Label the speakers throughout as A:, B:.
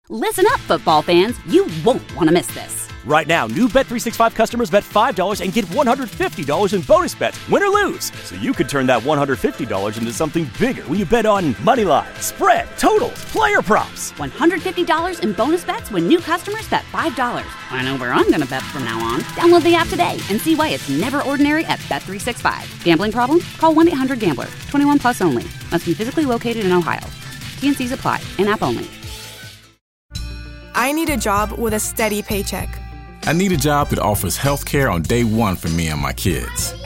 A: Listen up, football fans. You won't want to miss this.
B: Right now, new Bet365 customers bet $5 and get $150 in bonus bets, win or lose. So you could turn that $150 into something bigger when you bet on money line, spread, totals, player props.
A: $150 in bonus bets when new customers bet $5. I know where I'm going to bet from now on. Download the app today and see why it's never ordinary at Bet365. Gambling problem? Call 1-800-GAMBLER. 21 plus only. Must be physically located in Ohio. T&Cs apply. In-app only.
C: I need a job with a steady paycheck.
D: I need a job that offers health care on day one for me and my kids.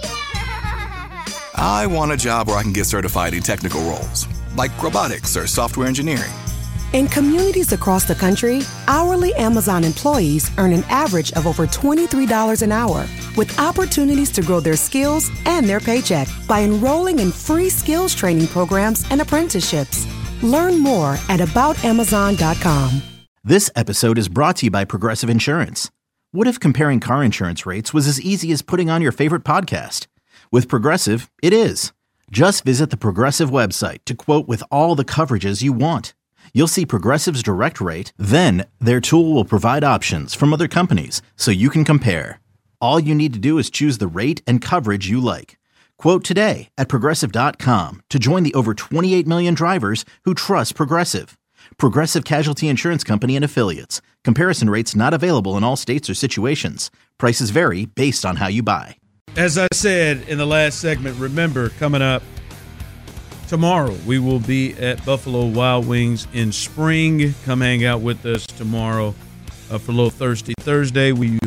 E: I want a job where I can get certified in technical roles, like robotics or software engineering.
F: In communities across the country, hourly Amazon employees earn an average of over $23 an hour, with opportunities to grow their skills and their paycheck by enrolling in free skills training programs and apprenticeships. Learn more at aboutamazon.com.
G: This episode is brought to you by Progressive Insurance. What if comparing car insurance rates was as easy as putting on your favorite podcast? With Progressive, it is. Just visit the Progressive website to quote with all the coverages you want. You'll see Progressive's direct rate, then their tool will provide options from other companies so you can compare. All you need to do is choose the rate and coverage you like. Quote today at Progressive.com to join the over 28 million drivers who trust Progressive. Progressive Casualty Insurance Company and Affiliates. Comparison rates not available in all states or situations. Prices vary based on how you buy.
H: As I said in the last segment, remember, coming up tomorrow, we will be at Buffalo Wild Wings in Spring. Come hang out with us tomorrow for a little Thirsty Thursday. We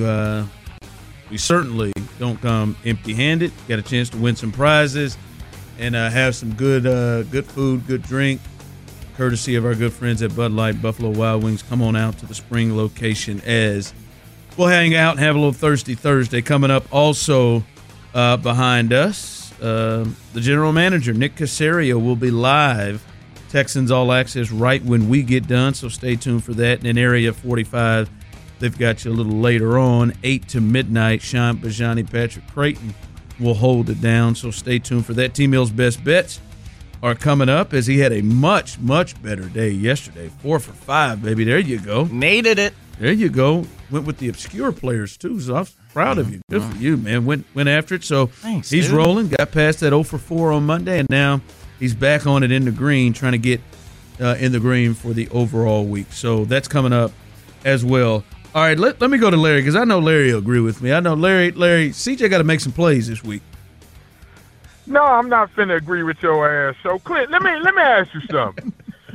H: certainly don't come empty-handed. Got a chance to win some prizes and have some good food, good drink, courtesy of our good friends at Bud Light, Buffalo Wild Wings. Come on out to the Spring location as we'll hang out and have a little Thirsty Thursday. Coming up also behind us, the general manager, Nick Caserio, will be live. Texans All Access right when we get done, so stay tuned for that. And in Area 45, they've got you a little later on, 8 to midnight. Sean Bajani, Patrick Creighton will hold it down, so stay tuned for that. T-Mill's Best Bets are coming up as he had a much, much better day yesterday. 4 for 5, baby. There you go.
I: Needed it.
H: There you go. Went with the obscure players, too, so I'm proud of you. Good for you, man. Went after it. So
I: Thanks,
H: he's
I: dude.
H: rolling. Got past that 0 for 4 on Monday, and now he's back on it in the green, trying to get in the green for the overall week. So that's coming up as well. All right, let me go to Larry, because I know Larry will agree with me. I know Larry, CJ got to make some plays this week.
J: No, I'm not finna agree with your ass. So, Clint, let me ask you something.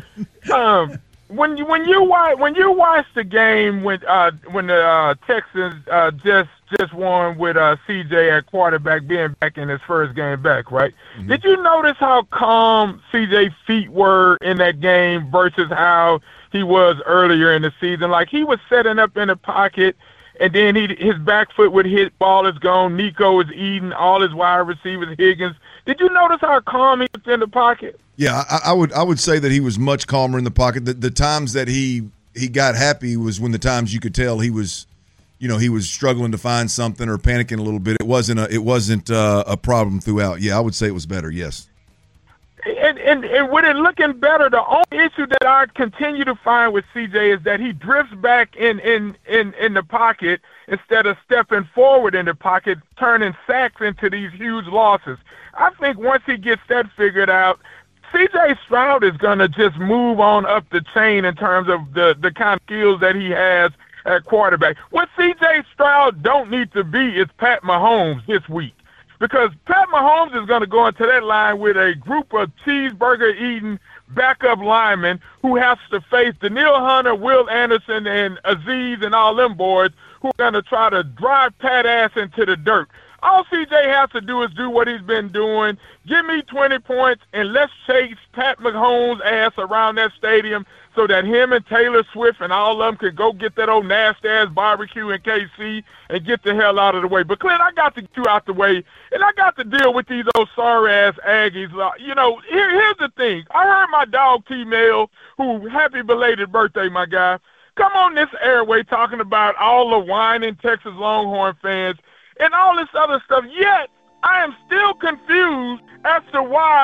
J: When you watch the game when the Texans just won with CJ at quarterback, being back in his first game back, right? Mm-hmm. Did you notice how calm CJ's feet were in that game versus how he was earlier in the season? Like, he was setting up in the pocket, and then his back foot would hit, ball is gone. Nico is eating all his wide receivers, Higgins. Did you notice how calm he was in the pocket?
K: Yeah, I would say that he was much calmer in the pocket. The times that he got happy was when the times you could tell he was struggling to find something or panicking a little bit. It wasn't a problem throughout. Yeah, I would say it was better. Yes.
J: And with it looking better, the only issue that I continue to find with CJ is that he drifts back in the pocket instead of stepping forward in the pocket, turning sacks into these huge losses. I think once he gets that figured out, C.J. Stroud is going to just move on up the chain in terms of the kind of skills that he has at quarterback. What C.J. Stroud don't need to be is Pat Mahomes this week, because Pat Mahomes is going to go into that line with a group of cheeseburger-eating backup linemen who has to face Danielle Hunter, Will Anderson, and Aziz and all them boys who are going to try to drive Pat ass into the dirt. All CJ has to do is do what he's been doing. Give me 20 points, and let's chase Pat Mahomes' ass around that stadium so that him and Taylor Swift and all of them can go get that old nasty-ass barbecue in KC and get the hell out of the way. But, Clint, I got to get you out the way, and I got to deal with these old sorry-ass Aggies. Here's the thing. I heard my dog T-Mail, who happy belated birthday, my guy, come on this airway talking about all the whining Texas Longhorn fans and all this other stuff, yet I am still confused as to why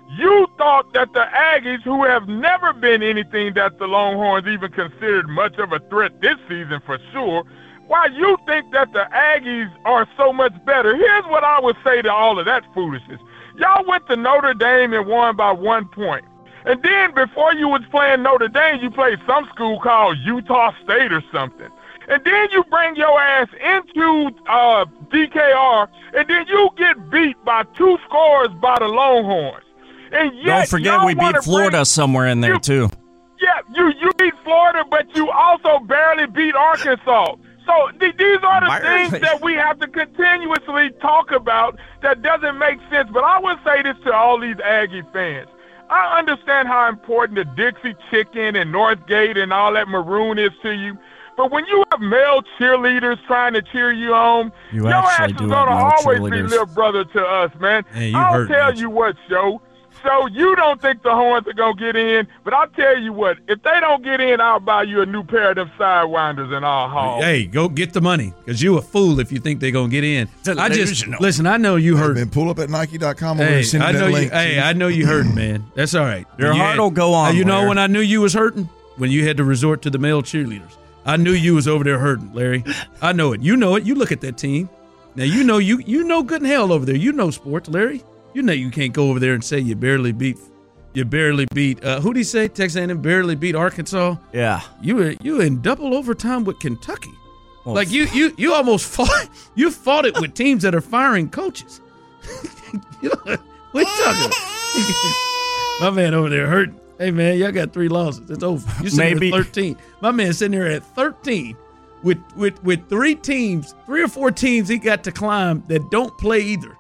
J: you thought that the Aggies, who have never been anything that the Longhorns even considered much of a threat this season for sure, why you think that the Aggies are so much better. Here's what I would say to all of that foolishness. Y'all went to Notre Dame and won by 1 point. And then before you was playing Notre Dame, you played some school called Utah State or something. And then you bring your ass into DKR, and then you get beat by 2 scores by the Longhorns. And yet,
I: don't forget we beat Florida somewhere in there, too.
J: Yeah, you beat Florida, but you also barely beat Arkansas. So these are the things that we have to continuously talk about that doesn't make sense. But I would say this to all these Aggie fans. I understand how important the Dixie Chicken and Northgate and all that maroon is to you. But when you have male cheerleaders trying to cheer you on, your ass is going to always be little brother to us, man.
H: Hey,
J: I'll tell you what, So you don't think the Horns are going to get in, but I'll tell you what, if they don't get in, I'll buy you a new pair of them Sidewinders in our hall.
H: Hey, go get the money, because you a fool if you think they're going to get in. Listen, I know you heard.
K: Man, pull up at Nike.com.
H: Hey, I know you hurting, man. That's all right.
I: Your heart will go on.
H: You know when I knew you was hurting? When you had to resort to the male cheerleaders. I knew you was over there hurting, Larry. I know it. You know it. You look at that team. Now, you know good and hell over there. You know sports, Larry. You know you can't go over there and say you barely beat who'd he say? Texas A&M barely beat Arkansas.
I: Yeah.
H: You in double overtime with Kentucky. Well, like you almost fought it with teams that are firing coaches. What you talking about? My man over there hurting. Hey man, y'all got 3 losses. It's over. You sitting at 13. My man sitting there at 13 with 3 or 4 teams he got to climb that don't play either.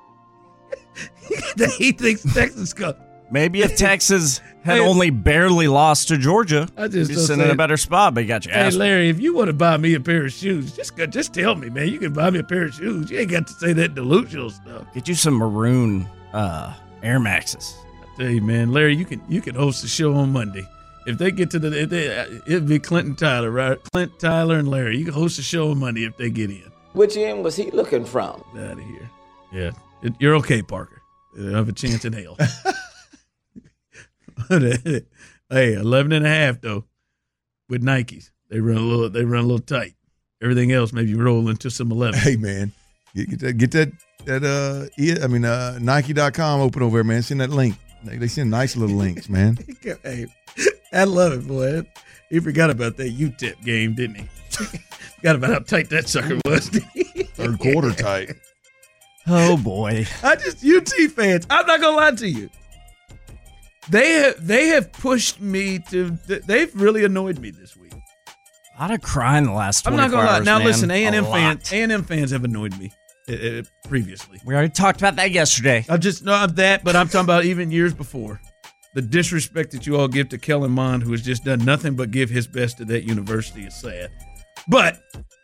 H: He thinks Texas got.
I: Maybe if Texas had only barely lost to Georgia, you'd be sitting in a better spot, but you got your ass.
H: Hey, Larry, if you want to buy me a pair of shoes, just tell me, man. You can buy me a pair of shoes. You ain't got to say that delusional stuff.
I: Get you some maroon Air Maxes.
H: I tell you, man, Larry, you can host the show on Monday. If they get to it'd be Clinton Tyler, right? Clint, Tyler, and Larry. You can host the show on Monday if they get in.
L: Which end was he looking from?
H: Out of here. Yeah. You're okay, Parker. You have a chance in hell. Hey, 11.5 though with Nikes. They run a little tight. Everything else maybe roll into some 11.
K: Hey man, get that Nike.com open over there, man. Send that link. They send nice little links, man.
H: Hey, I love it, boy. He forgot about that UTEP game, didn't he? Forgot about how tight that sucker was.
K: Third quarter tight.
I: Oh boy.
H: UT fans, I'm not gonna lie to you. They have pushed me to. They've really annoyed me this week.
I: A lot of crying the last 24 hours.
H: I'm not gonna lie. Now
I: man.
H: Listen, A&M fans have annoyed me previously.
I: We already talked about that yesterday.
H: I'm talking about even years before. The disrespect that you all give to Kellen Mond, who has just done nothing but give his best to that university, is sad. But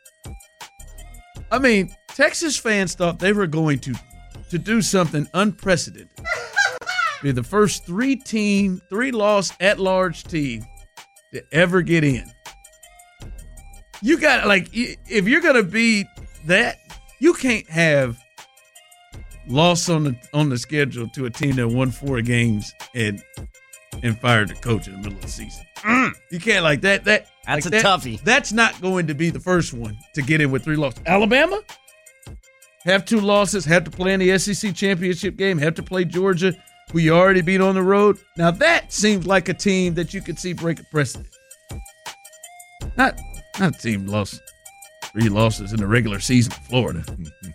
H: I mean, Texas fans thought they were going to do something unprecedented. Be the first 3-loss at-large team to ever get in. You got if you're gonna be that, you can't have loss on the schedule to a team that won 4 games and fired the coach in the middle of the season. You can't like that. That's
I: a toughie.
H: That's not going to be the first one to get in with 3 losses. Alabama have 2 losses, have to play in the SEC championship game, have to play Georgia, who you already beat on the road. Now that seems like a team that you could see break a precedent. Not a team lost 3 losses in the regular season in Florida.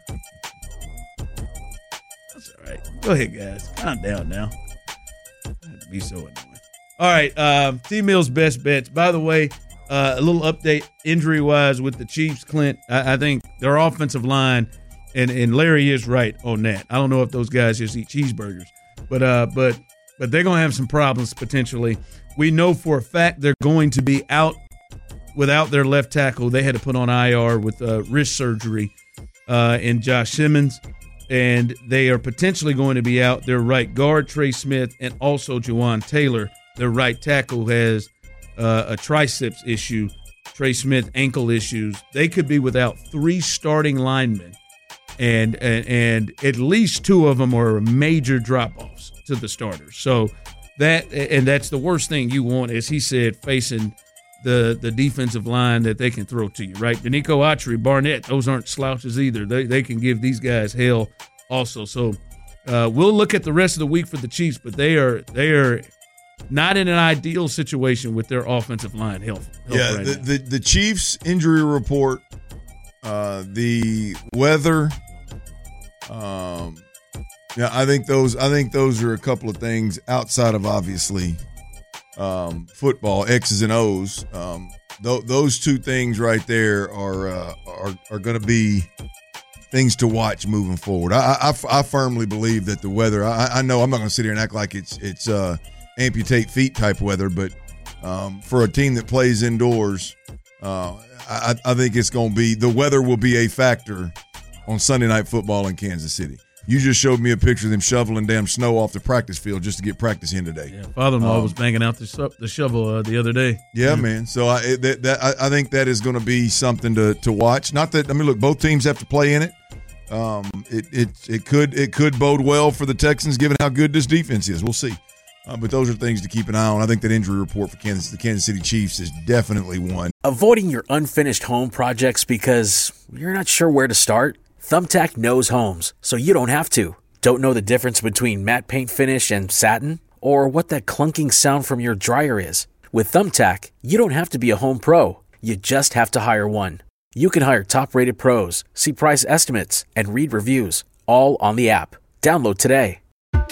H: That's all right. Go ahead, guys. Calm down now. That'd be so annoying. All right, T-Mill's best bets. By the way, a little update injury-wise with the Chiefs, Clint. I think their offensive line, and Larry is right on that. I don't know if those guys just eat cheeseburgers, but they're going to have some problems potentially. We know for a fact they're going to be out without their left tackle. They had to put on IR with wrist surgery in Josh Simmons, and they are potentially going to be out their right guard, Trey Smith, and also Juwan Taylor. Their right tackle has a triceps issue. Trey Smith, ankle issues. They could be without 3 starting linemen and at least 2 of them are major drop-offs to the starters. So that's the worst thing you want, as he said, facing the defensive line that they can throw to you, right? Danico Autry, Barnett, those aren't slouches either. They can give these guys hell also. So we'll look at the rest of the week for the Chiefs, but they are not in an ideal situation with their offensive line health
K: Yeah,
H: right now.
K: the Chiefs injury report, the weather, I think those are a couple of things outside of obviously football, X's and O's. Those 2 things right there are going to be things to watch moving forward. I firmly believe that the weather. I know I'm not going to sit here and act like it's amputate feet type weather, but for a team that plays indoors, I think it's going to be the weather will be a factor on Sunday Night Football in Kansas City. You just showed me a picture of them shoveling damn snow off the practice field just to get practice in today.
H: Yeah, father-in-law was banging out the shovel the other day.
K: Yeah, man. So I think that is going to be something to watch. Not that look, both teams have to play in it. It could bode well for the Texans given how good this defense is. We'll see. But those are things to keep an eye on. I think that injury report for the Kansas City Chiefs is definitely one.
M: Avoiding your unfinished home projects because you're not sure where to start? Thumbtack knows homes, so you don't have to. Don't know the difference between matte paint finish and satin? Or what that clunking sound from your dryer is? With Thumbtack, you don't have to be a home pro. You just have to hire one. You can hire top-rated pros, see price estimates, and read reviews, all on the app. Download today.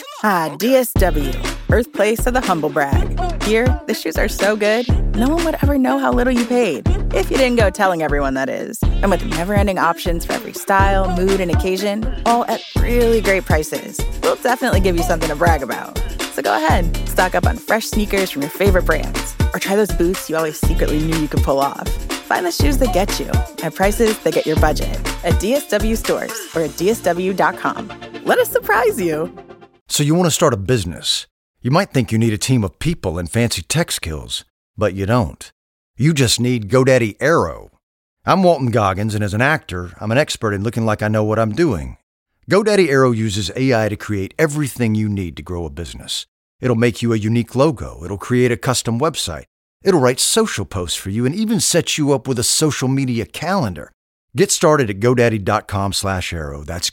N: DSW, birthplace of the humble brag. Here, the shoes are so good, no one would ever know how little you paid. If you didn't go telling everyone, that is. And with never-ending options for every style, mood, and occasion, all at really great prices, we'll definitely give you something to brag about. So go ahead, stock up on fresh sneakers from your favorite brands, or try those boots you always secretly knew you could pull off. Find the shoes that get you at prices that get your budget at DSW stores or at DSW.com. Let us surprise you.
O: So you want to start a business. You might think you need a team of people and fancy tech skills, but you don't. You just need GoDaddy Aero. I'm Walton Goggins, and as an actor, I'm an expert in looking like I know what I'm doing. GoDaddy Aero uses AI to create everything you need to grow a business. It'll make you a unique logo. It'll create a custom website. It'll write social posts for you and even set you up with a social media calendar. Get started at GoDaddy.com/Aero. That's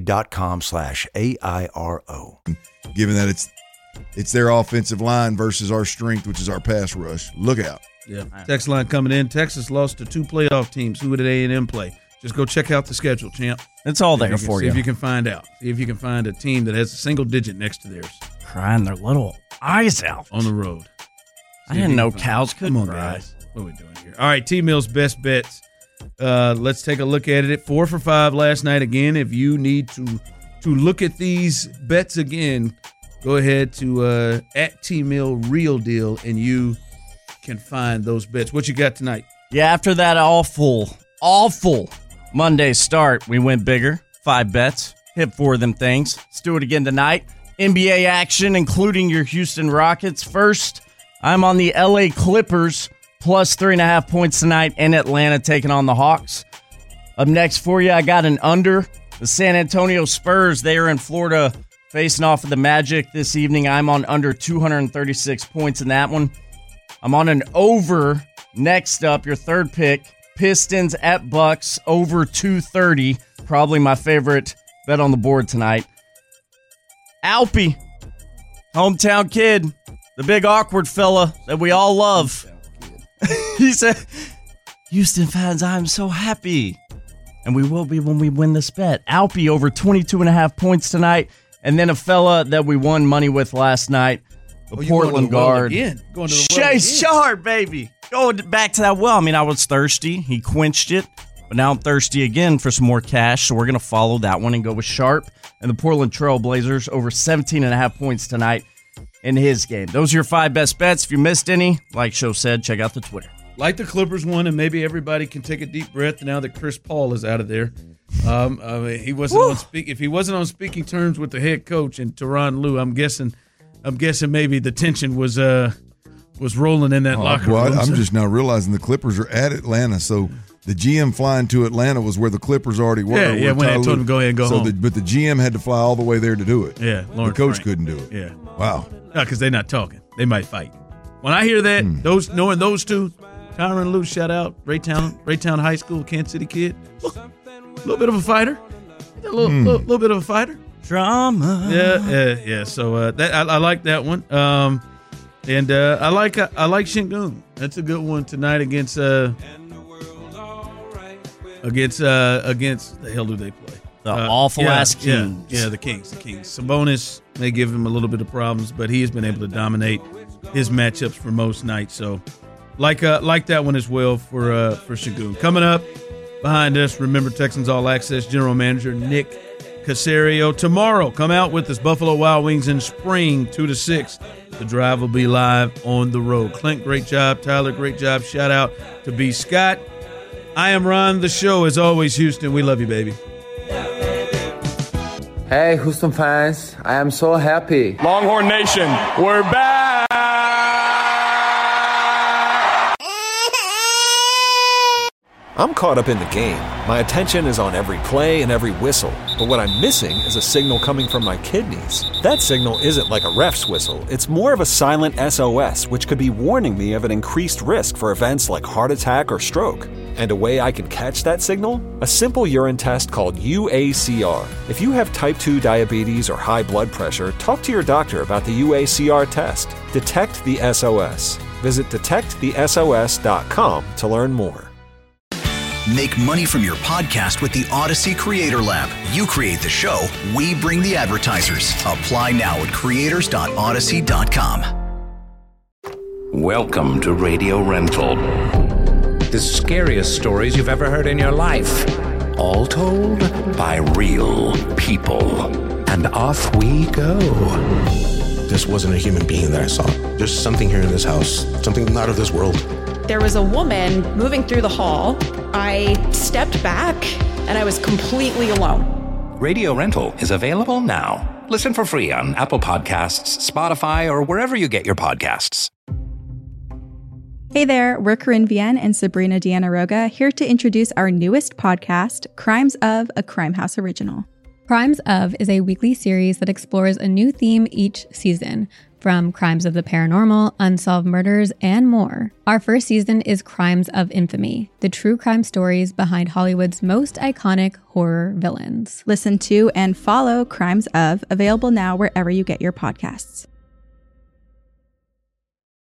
O: GoDaddy.com/AIRO.
K: Given that it's their offensive line versus our strength, which is our pass rush. Look out.
H: Yeah. Text line coming in. Texas lost to 2 playoff teams. Who did A&M play? Just go check out the schedule, champ.
I: It's all there for you.
H: See if you can find out. See if you can find a team that has a single digit next to theirs.
I: Crying their little eyes out.
H: On the road.
I: I didn't know cows could
H: Come on,
I: cry.
H: guys. What are we doing here? All right, T-Mill's best bets. Let's take a look at it. 4 for 5 last night. Again, if you need to look at these bets again, go ahead to at T-Mill Real Deal, and you can find those bets. What you got tonight?
I: Yeah, after that awful Monday start, we went bigger. 5 bets. Hit 4 of them things. Let's do it again tonight. NBA action, including your Houston Rockets. First, I'm on the LA Clippers, plus 3.5 points tonight in Atlanta, taking on the Hawks. Up next for you, I got an under. The San Antonio Spurs, they are in Florida, facing off of the Magic this evening. I'm on under 236 points in that one. I'm on an over. Next up, your third pick, Pistons at Bucks, over 230. Probably my favorite bet on the board tonight. Alpy, hometown kid, the big awkward fella that we all love. He said, Houston fans, I'm so happy. And we will be when we win this bet. Alpy over 22.5 points tonight. And then a fella that we won money with last night, the Portland guard.
H: Going to the well
I: Chase Shard, baby. Going back to that well. I mean, I was thirsty. He quenched it. But now I'm thirsty again for some more cash. So we're going to follow that one and go with Sharp and the Portland Trail Blazers over 17.5 points tonight in his game. Those are your 5 best bets. If you missed any, like Show said, check out the Twitter.
H: Like the Clippers won, and maybe everybody can take a deep breath now that Chris Paul is out of there. He wasn't if he wasn't on speaking terms with the head coach and Tyronn Lue, I'm guessing maybe the tension was was rolling in that locker room.
K: I'm just now realizing the Clippers are at Atlanta, so the GM flying to Atlanta was where the Clippers already were.
H: Yeah, when I told him to go ahead and go home.
K: But the GM had to fly all the way there to do it.
H: Yeah,
K: the coach couldn't do it.
H: Yeah.
K: Wow.
H: Because they're not talking. They might fight. When I hear that, knowing those two, Tyronn Lue, shout out, Raytown High School, Kansas City kid. Look, a little bit of a fighter. A little bit of a fighter.
I: Drama.
H: Yeah. So that I like that one. And I like Sengun. That's a good one tonight against the hell do they play?
I: The awful-ass Kings.
H: Yeah, the Kings. Sabonis may give him a little bit of problems, but he has been able to dominate his matchups for most nights. So like that one as well for Sengun. Coming up behind us, remember Texans All Access General Manager Nick Caserio. Tomorrow, come out with us, Buffalo Wild Wings in spring, 2 to 6. The drive will be live on the road. Clint, great job. Tyler, great job. Shout out to B. Scott. I am Ron, the show. As always, Houston, we love you, baby.
L: Hey, Houston fans, I am so happy.
P: Longhorn Nation, we're back!
Q: I'm caught up in the game. My attention is on every play and every whistle. But what I'm missing is a signal coming from my kidneys. That signal isn't like a ref's whistle. It's more of a silent SOS, which could be warning me of an increased risk for events like heart attack or stroke. And a way I can catch that signal? A simple urine test called UACR. If you have type 2 diabetes or high blood pressure, talk to your doctor about the UACR test. Detect the SOS. Visit detectthesos.com to learn more.
R: Make money from your podcast with the Odyssey Creator Lab. You create the show, we bring the advertisers. Apply now at creators.odyssey.com.
S: Welcome to Radio Rental. The scariest stories you've ever heard in your life. All told by real people. And off we go.
T: This wasn't a human being that I saw. There's something here in this house, something not of this world.
U: There was a woman moving through the hall. I stepped back and I was completely alone.
S: Radio Rental is available now. Listen for free on Apple Podcasts, Spotify, or wherever you get your podcasts.
V: Hey there, we're Corinne Vienne and Sabrina Deanna Roga, here to introduce our newest podcast, Crimes of, a Crime House original.
W: Crimes of is a weekly series that explores a new theme each season, from crimes of the paranormal, unsolved murders, and more. Our first season is Crimes of Infamy, the true crime stories behind Hollywood's most iconic horror villains.
V: Listen to and follow Crimes of, available now wherever you get your podcasts.